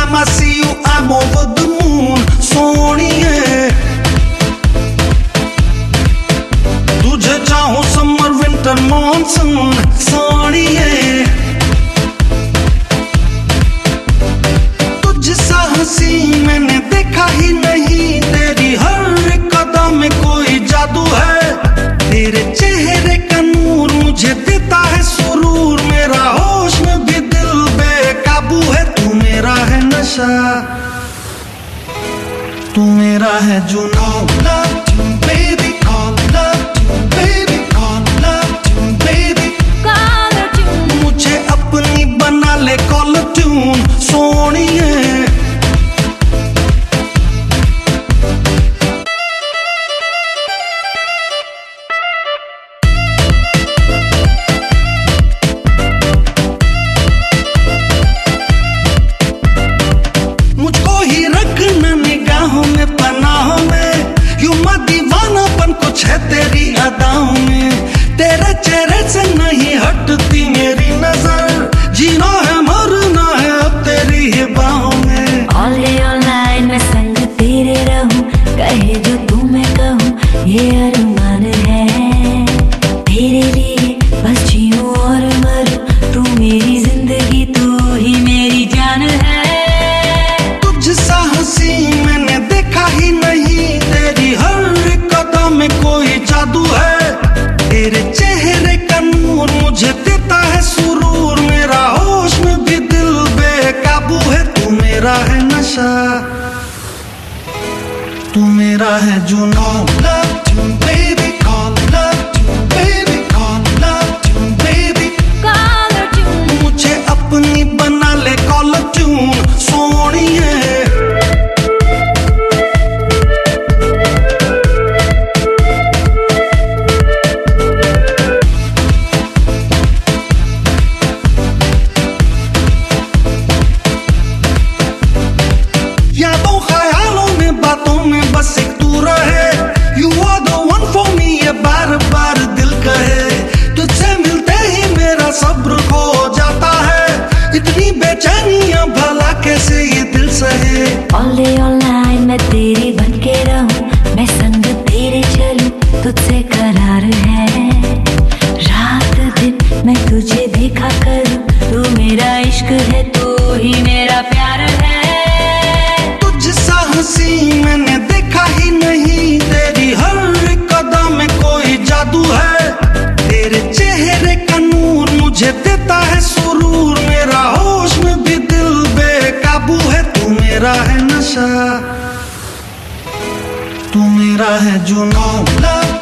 time I see you, I'm over the moon. सोनिए तुझे चाहूं summer winter monsoon. सोनिए तुझसा हंसी मैंने देखा ही नहीं. तेरी हर कदम में कोई जादू है. तेरे चेहरे का नूर मुझे देता है सुरूर. मेरा होश में भी दिल बेकाबू है. तू मेरा है नशा, तू मेरा है जुनून. Love you baby, call love you baby, call love you baby, call tune. मुझे अपनी बना ले कॉल ट्यून. सोनिए मुझको ही रखना निगाहों में पनाहों में. यूं मैं दीवानापन कुछ है तेरी अदाओं में. तेरे चेहरे से नहीं हटती मेरी नजर. जीना है मरना है अब तेरी ही बाहों में. All day all night मैं संग तेरे रहूं. कहे जो तू मैं कहूं ये अरमान है. तेरे लिए बस जीऊं और मरूं. तू मेरी जिंदगी, तू ही मेरी जान है. तुझसा हंसी मैंने देखा ही नहीं. तेरी हर कदम में कोई जादू है. तेरे चेहरे का नूर मुझे देता है सुरूर. मेरा होश में भी दिल बेकाबू है. तू मेरा है नशा, तू मेरा है जुनून. Love you baby, call love you baby, call love you baby, Call tune. मुझे अपनी बना ले कॉल ट्यून. सोनिए यादों ख्यालों में बातों में बस एक तू रहे. You are the one for me, ये बार बार दिल कहे. तुझसे मिलते ही मेरा सब्र खो जाता है. इतनी बेचैनियां भला कैसे ये दिल सहे. All day all night मैं तेरी बन के रहूं. मैं संग तेरे चलूं, तुझसे करार है. रात दिन मैं तुझे देखा करूं. तू मेरा इश्क है, तू ही मेरा प्यार है. तुझसा हंसी मैंने देखा ही नहीं. तेरी हर कदम में कोई जादू है. तेरे चेहरे का नूर मुझे देता है सुरूर. मेरा होश में भी दिल बेकाबू है. तू मेरा है नशा, तू मेरा है जुनून. Love